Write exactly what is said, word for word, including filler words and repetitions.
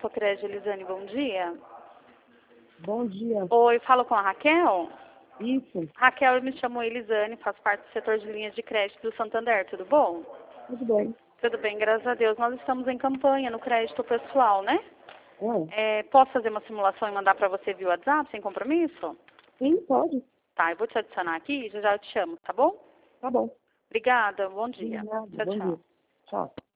Autocred, Elisane, bom dia. Bom dia. Oi, falo com a Raquel? Isso. Raquel, eu me chamo Elisane, faço parte do setor de linhas de crédito do Santander, tudo bom? Tudo bem. Tudo bem, graças a Deus. Nós estamos em campanha no crédito pessoal, né? É. É, posso fazer uma simulação e mandar para você via WhatsApp, sem compromisso? Sim, pode. Tá, eu vou te adicionar aqui e já já eu te chamo, tá bom? Tá bom. Obrigada, bom De dia. nada. Tchau, Bom tchau. dia. Tchau.